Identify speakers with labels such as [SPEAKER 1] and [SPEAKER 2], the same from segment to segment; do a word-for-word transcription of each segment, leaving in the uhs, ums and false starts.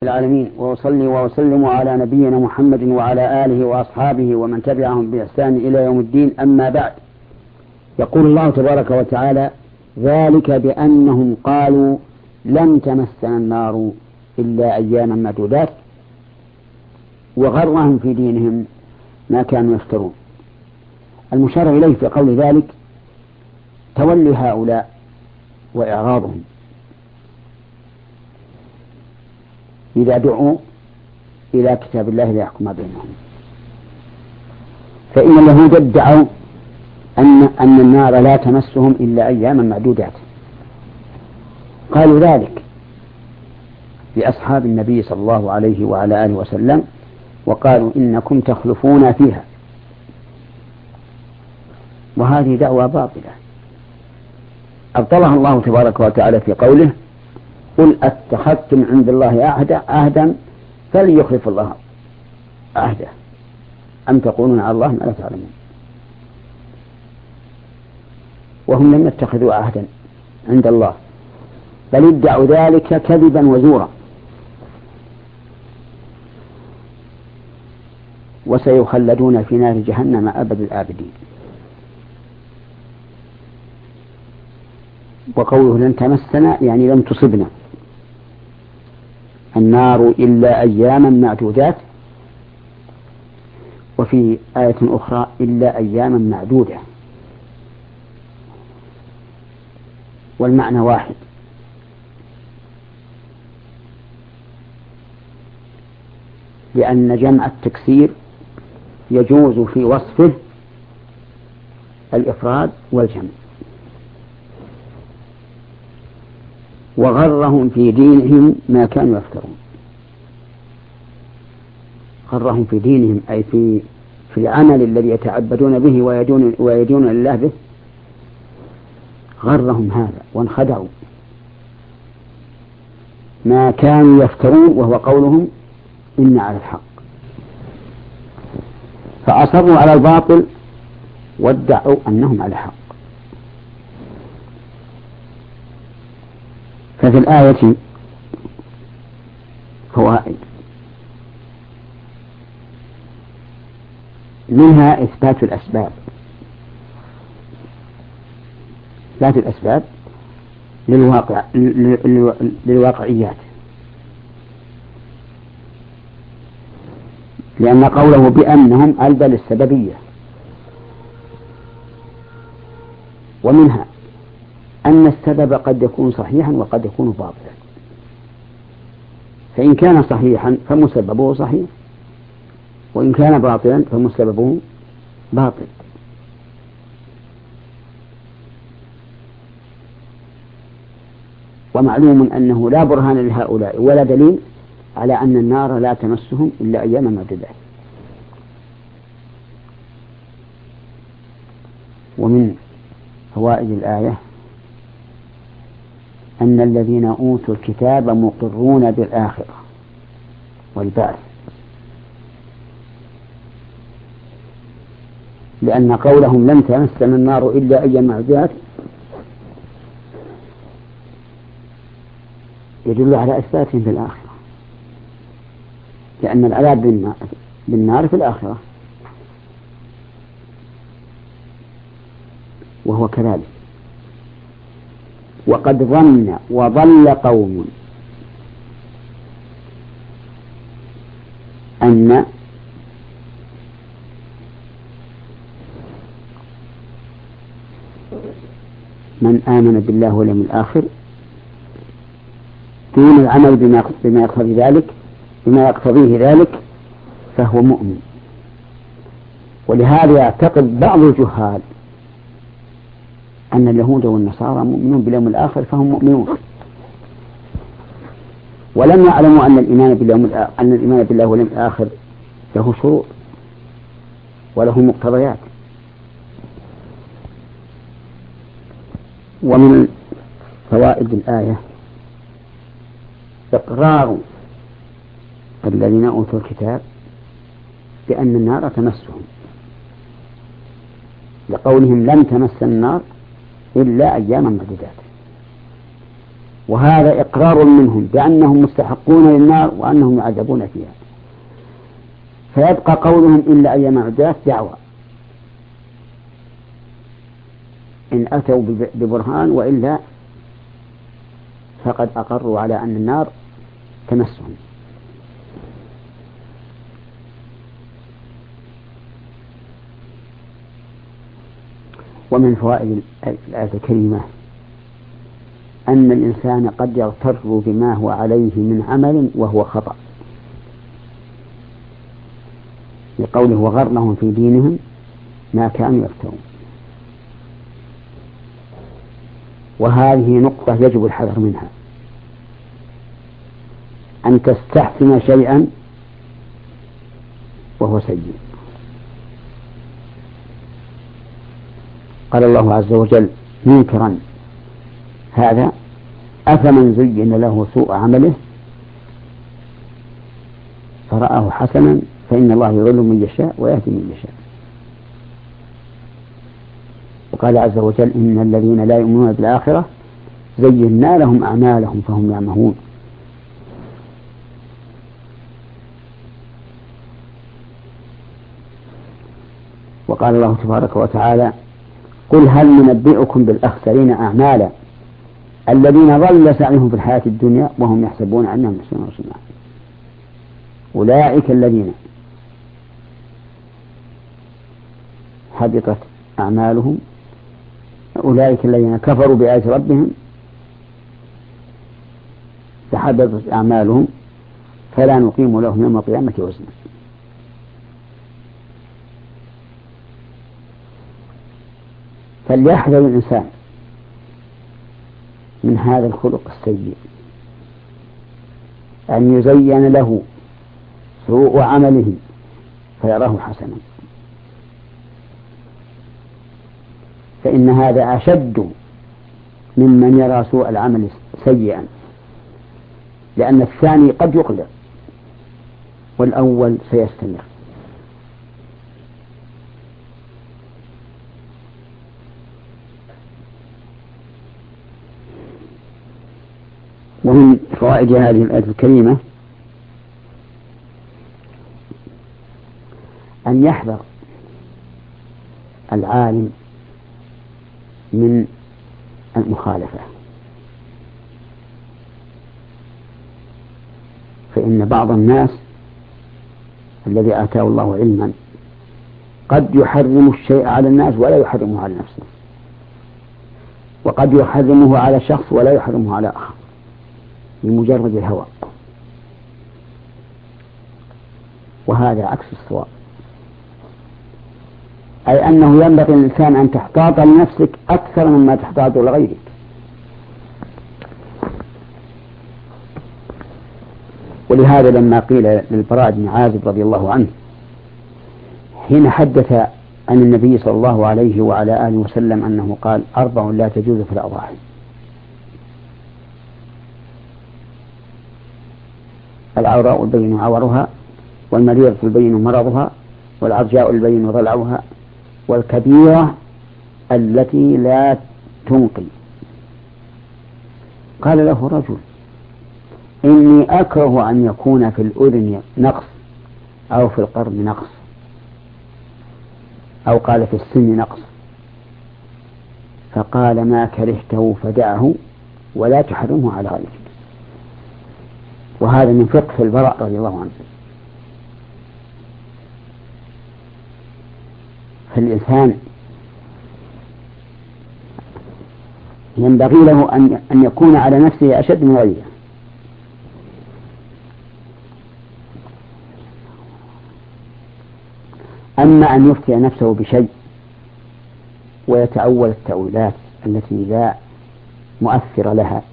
[SPEAKER 1] العالمين، وأصلي وأسلم على نبينا محمد وعلى آله وأصحابه ومن تبعهم بإحسان إلى يوم الدين. أما بعد، يقول الله تبارك وتعالى: ذلك بأنهم قالوا لن تمسنا النار إلا أياما معدودات وغرهم في دينهم ما كانوا يفترون. المشار إليه في قول ذلك تولي هؤلاء وإعراضهم إذا دعوا إلى كتاب الله ليحكم بينهم. فإن اليهود ادعوا أن أن النار لا تمسهم إلا أياما معدودات، قالوا ذلك لأصحاب النبي صلى الله عليه وعلى آله وسلم، وقالوا إنكم تخلفون فيها، وهذه دعوة باطلة أبطلها الله تبارك وتعالى في قوله: قل اتخذتم عند الله عهدا عهدا فليخلف الله عهده أم تقولون على الله ما لا تعلمون. وهم لم يتخذوا عهدا عند الله، بل ادعوا ذلك كذبا وزورا، وسيخلدون في نار جهنم أبد الآبدين. وقوله لن تمسنا يعني لم تصبنا النار إلا أياما معدودات، وفي آية أخرى إلا أياما معدودة، والمعنى واحد. لأن جمع التكسير يجوز في وصفه الإفراد والجمع. وغرهم في دينهم ما كانوا يفترون. غرهم في دينهم أي في في العمل الذي يتعبدون به ويدون ويدون لله به، غرهم هذا وانخدعوا ما كانوا يفترون، وهو قولهم إن على الحق، فأصروا على الباطل وادعوا أنهم على الحق. ففي الآية فوائد، منها إثبات الأسباب، إثبات الأسباب للواقع للواقعيات، لأن قوله بأنهم ألبى للسببية. ومنها أن السبب قد يكون صحيحا وقد يكون باطلا، فإن كان صحيحا فمسببه صحيح، وإن كان باطلا فمسببه باطل. ومعلوم أنه لا برهان لهؤلاء ولا دليل على أن النار لا تمسهم إلا أياما معدودات. ومن فوائد الآية أن الذين أوتوا الكتاب مقرون بالآخرة والبعث، لأن قولهم لن تمسنا النار إلا أياما معدودات يدل على إثباتهم بالآخرة، لأن العذاب بالنار في الآخرة، وهو كذلك. وقد ظن وضل قوم أن من آمن بالله واليوم الآخر دون العمل بما بما يقتضي ذلك بما يقتضيه ذلك فهو مؤمن. ولهذا يعتقد بعض الجهال أن اليهود والنصارى مؤمنون باليوم الآخر فهم مؤمنون، ولم يعلموا أن الإيمان باليوم أن الإيمان بالله واليوم الآخر له شروط وله مقتضيات. ومن فوائد الآية إقرار الذين أوتوا الكتاب بأن النار تمسهم، لقولهم لن تمس النار إلا أياما معدودات. وهذا إقرار منهم بأنهم مستحقون للنار وأنهم يعذبون فيها، فيبقى قولهم إلا أي معجزات دعوة إن أتوا ببرهان، وإلا فقد أقروا على أن النار تمسهم. ومن فوائد الآية الكريمة أن الإنسان قد يغتر بما هو عليه من عمل وهو خطأ، لقوله وغرهم في دينهم ما كانوا يفترون. وهذه نقطة يجب الحذر منها، أن تستحسن شيئا وهو سيء. قال الله عز وجل منكرا هذا أفمن زين له سوء عمله فرآه حسنا فإن الله يضل من يشاء ويهدي من يشاء. وقال عز وجل إن الذين لا يؤمنون بالآخرة زينا لهم أعمالهم فهم يعمهون. وقال الله تبارك وتعالى قل هل ننبئكم بالأخسرين أعمالا الذين ضل سعيهم في الحياة الدنيا وهم يحسبون أنهم يحسنون صنعا أولئك الذين حبطت أعمالهم أولئك الذين كفروا بآيات ربهم فحبطت أعمالهم فلا نقيم لهم يوم القيامة وزنا. فليحذر الإنسان من هذا الخلق السيء، أن يزين له سوء عمله فيراه حسنا، فإن هذا أشد ممن يرى سوء العمل سيئا، لأن الثاني قد يقلع والأول سيستمر. ومن فوائد هذه الآية الكريمة أن يحذر العالم من المخالفة، فإن بعض الناس الذي آتاه الله علما قد يحرم الشيء على الناس ولا يحرمه على نفسه، وقد يحرمه على شخص ولا يحرمه على آخر بمجرد الهوى، وهذا عكس الصواب، أي أنه ينبغي للإنسان أن تحتاط لنفسك أكثر مما تحتاط لغيرك. ولهذا لما قيل للبراء بن عازب رضي الله عنه حين حدث عن النبي صلى الله عليه وعلى آله وسلم أنه قال أربع لا تجوز في الأضاحي: العوراء البين عورها، والمريضة البين مرضها، والعرجاء البين ضلعها، والكبيرة التي لا تنقي. قال له رجل: إني أكره أن يكون في الأذن نقص أو في القرن نقص، أو قال في السن نقص. فقال: ما كرهته فدعه ولا تحرمه على غيرك. وهذا من فقه البراء رضي الله عنه. فالإنسان ينبغي له أن يكون على نفسه أشد من غيره. أما أن يفتي نفسه بشيء ويتأول التأويلات التي لا مؤثر لها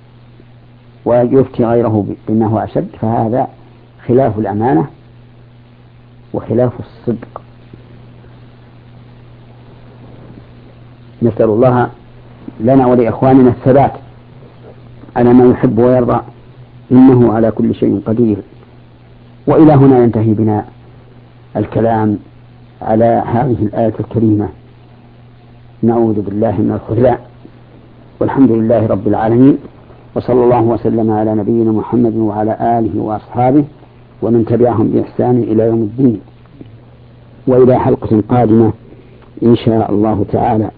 [SPEAKER 1] ويفتي غيره بما هو أشد، فهذا خلاف الأمانة وخلاف الصدق. نسأل الله لنا ولإخواننا الثبات على ما يحب ويرضى، إنه على كل شيء قدير. وإلى هنا ينتهي بنا الكلام على هذه الآية الكريمة. نعوذ بالله من الخذلان، والحمد لله رب العالمين، وصلى الله وسلم على نبينا محمد وعلى آله وأصحابه ومن تبعهم بإحسان إلى يوم الدين، وإلى حلقة قادمة إن شاء الله تعالى.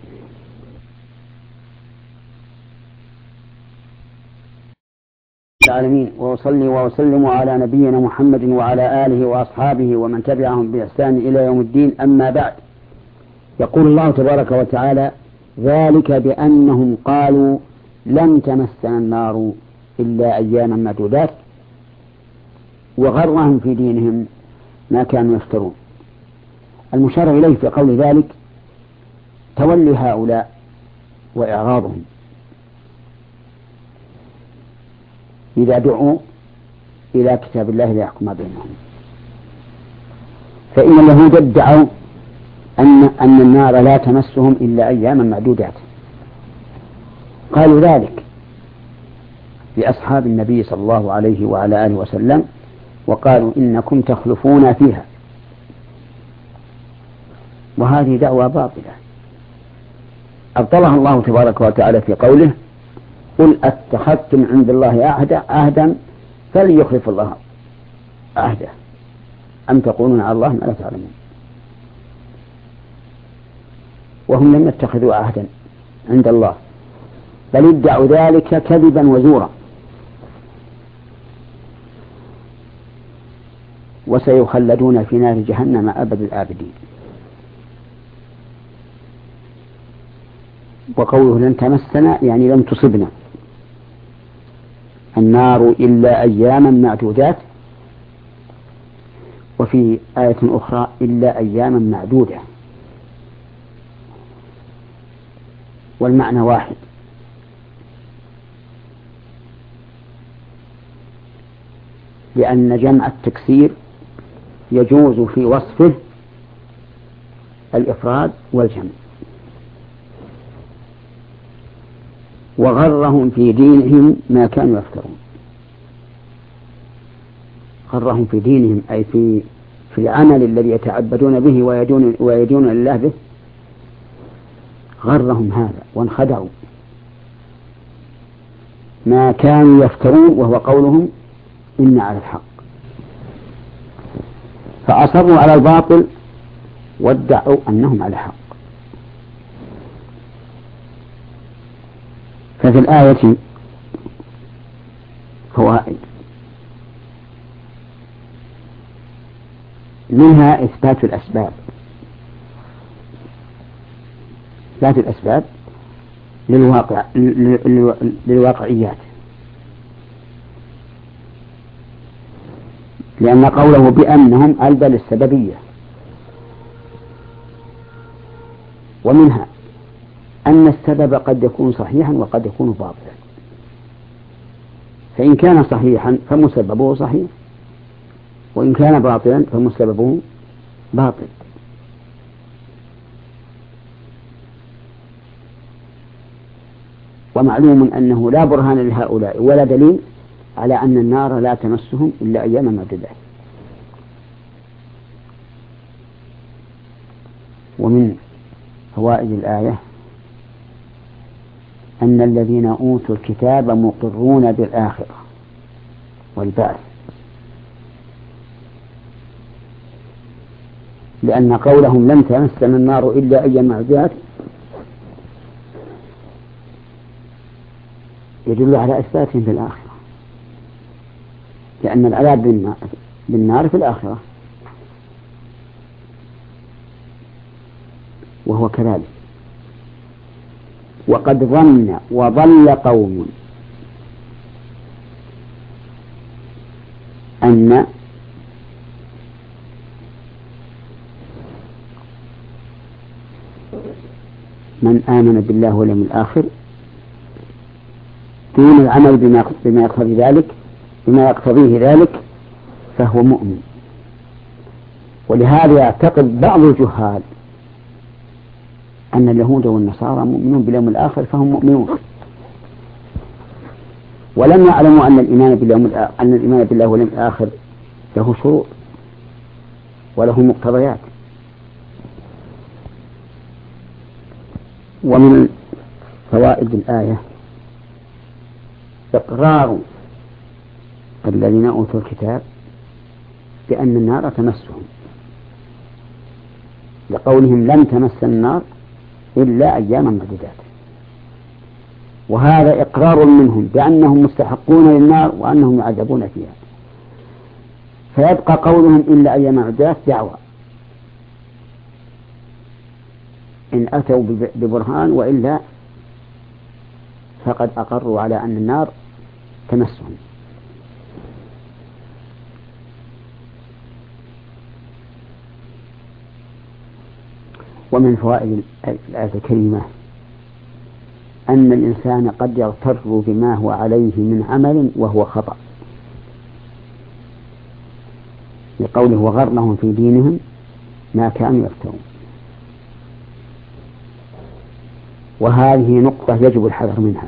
[SPEAKER 1] العالمين، وأصلي وأسلم على نبينا محمد وعلى آله وأصحابه ومن تبعهم بإحسان إلى يوم الدين، أما بعد. يقول الله تبارك وتعالى: ذلك بأنهم قالوا لن تمسنا النار إلا أياما معدودات وغرهم في دينهم ما كانوا يفترون. المشار إليه في قول ذلك تولي هؤلاء وإعراضهم إذا دعوا إلى كتاب الله ليحكم بينهم. فإن اليهود ادعوا أن أن النار لا تمسهم إلا أياما معدودات، قالوا ذلك لأصحاب النبي صلى الله عليه وعلى آله وسلم، وقالوا إنكم تخلفون فيها، وهذه دعوة باطلة أبطلها الله تبارك وتعالى في قوله: قل اتخذتم عند الله عهدا عهدا فليخلف الله عهده أم تقولون على الله ما لا تعلمون. وهم لم يتخذوا عهدا عند الله، بل ادعوا ذلك كذبا وزورا، وسيخلدون في نار جهنم أبد الآبدين. وقوله لن تمسنا يعني لن تصبنا النار إلا أياما معدودات، وفي آية أخرى إلا أياما معدودة، والمعنى واحد. لأن جمع التكسير يجوز في وصفه الإفراد والجمع. وغرهم في دينهم ما كانوا يفترون. غرهم في دينهم أي في في العمل الذي يتعبدون به ويدون ويدون لله به، غرهم هذا وانخدعوا ما كانوا يفترون، وهو قولهم إن على الحق، فأصروا على الباطل وادعوا أنهم على الحق. ففي الآية فوائد، منها إثبات الأسباب، إثبات الأسباب للواقع للواقعيات، لأن قوله بأنهم ألبى للسببية. ومنها أن السبب قد يكون صحيحا وقد يكون باطلا، فإن كان صحيحا فمسببه صحيح، وإن كان باطلا فمسببه باطل. ومعلوم أنه لا برهان لهؤلاء ولا دليل على أن النار لا تمسهم إلا أياما معدودات. ومن فوائد الآية أن الذين أوتوا الكتاب مقرون بالآخرة والبعث، لأن قولهم لن تمسنا النار إلا أياما معدودات يدل على إثباتهم في الآخرة، لأن العذاب بالنار في الآخرة، وهو كذلك. وقد ظن وضل قوم أن من آمن بالله واليوم الآخر دون العمل بما يقتضي ذلك بما يقتضيه ذلك فهو مؤمن. ولهذا يعتقد بعض الجهال أن اليهود والنصارى مؤمنون باليوم الآخر فهم مؤمنون، ولم يعلموا أن الإيمان باليوم أن الإيمان بالله واليوم الآخر له شروط وله مقتضيات. ومن فوائد الآية إقرار الذين أوتوا الكتاب بأن النار تمسهم، لقولهم لن تمس النار إلا أياما معدودات، وهذا إقرار منهم بأنهم مستحقون للنار وأنهم يعذبون فيها، فيبقى قولهم إلا أياما معدودات دعوة إن أتوا ببرهان، وإلا فقد أقروا على أن النار تمسهم. ومن فوائد الآية الكريمة أن الإنسان قد يغتر بما هو عليه من عمل وهو خطأ، لقوله وغرهم في دينهم ما كانوا يفترون. وهذه نقطة يجب الحذر منها،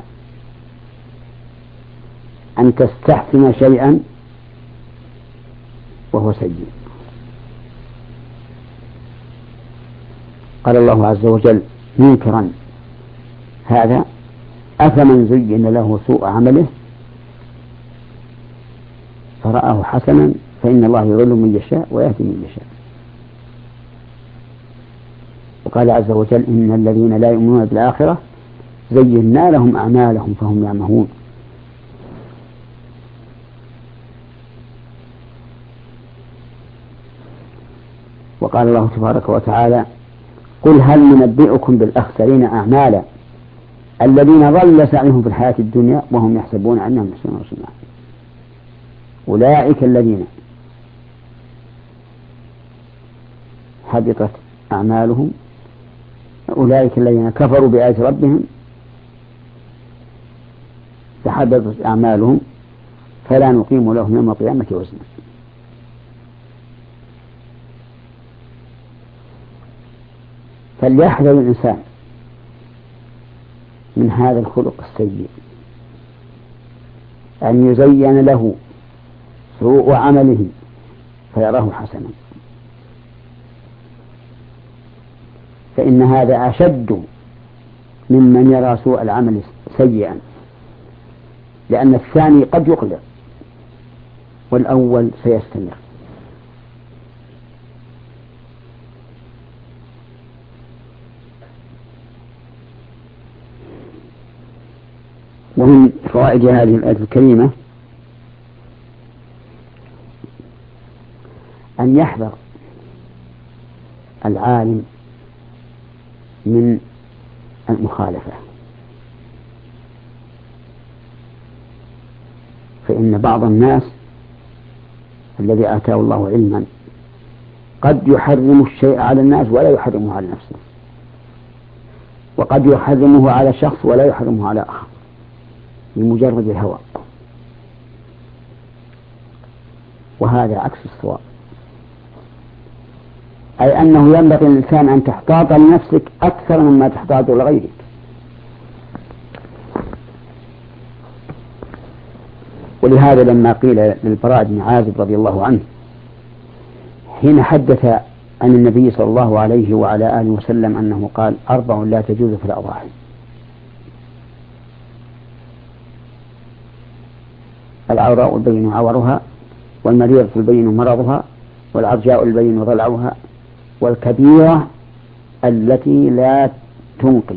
[SPEAKER 1] أن تستحسن شيئا وهو سيء. قال الله عز وجل منكرا هذا أفمن زين له سوء عمله فرآه حسنا فإن الله يضل من يشاء ويهدي من يشاء. وقال عز وجل إن الذين لا يؤمنون بالآخرة زينا لهم أعمالهم فهم يعمهون. وقال الله تبارك وتعالى قل هل ننبئكم بالأخسرين أعمالا الذين ضل سعيهم في الحياة الدنيا وهم يحسبون أنهم يحسنون صنعا أولئك الذين حبطت أعمالهم أولئك الذين كفروا بآيات ربهم فحبطت أعمالهم فلا نقيم لهم يوم القيامة وزنا. فليحذر الإنسان من هذا الخلق السيء، أن يزين له سوء عمله فيراه حسنا، فإن هذا أشد ممن يرى سوء العمل سيئا، لأن الثاني قد يقلع والأول سيستمر. ومن فوائد هذه الآية الكريمة أن يحذر العالم من المخالفة، فإن بعض الناس الذي آتاه الله علما قد يحرم الشيء على الناس ولا يحرمه على نفسه، وقد يحرمه على شخص ولا يحرمه على آخر بمجرد الهوى، وهذا عكس الصواب، أي أنه ينبغي للإنسان أن تحتاط لنفسك أكثر مما تحتاط لغيرك. ولهذا لما قيل للبراء بن عازب رضي الله عنه حين حدث عن النبي صلى الله عليه وعلى آله وسلم أنه قال أربع لا تجوز في الأضاحي: العوراء البين عورها، والمريضة البين مرضها، والعرجاء البين ضلعها، والكبيرة التي لا تنقي.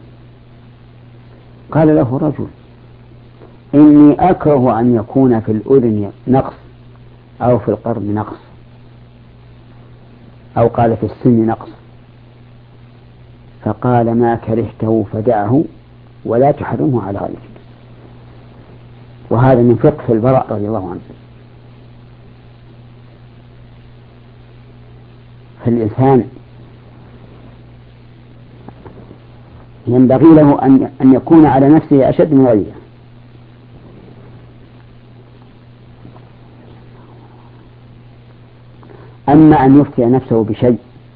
[SPEAKER 1] قال له رجل إني أكره أن يكون في الأذن نقص أو في القرن نقص، أو قال في السن نقص، فقال ما كرهته فدعه ولا تحرمه على غيرك. وهذا من فقه البراء رضي الله عنه. فالإنسان ينبغي له أن أن يكون على نفسه أشد من غيره. أما أن يفتي نفسه بشيء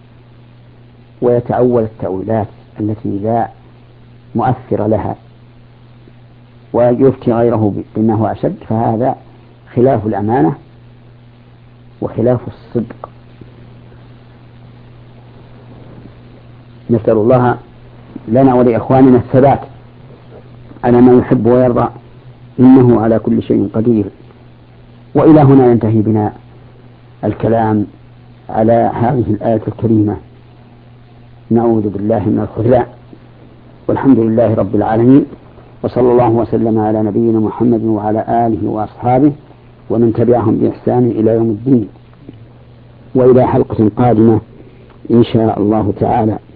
[SPEAKER 1] ويتأول التأويلات التي لا مؤثر لها ويفتي غيره بما هو أشد، فهذا خلاف الأمانة وخلاف الصدق. نسأل الله لنا ولإخواننا الثبات على ما يحب ويرضى، إنه على كل شيء قدير. وإلى هنا ينتهي بنا الكلام على هذه الآية الكريمة. نعوذ بالله من الخذلان، والحمد لله رب العالمين، وصلى الله وسلم على نبينا محمد وعلى آله وأصحابه ومن تبعهم بإحسان إلى يوم الدين، وإلى حلقة قادمة إن شاء الله تعالى.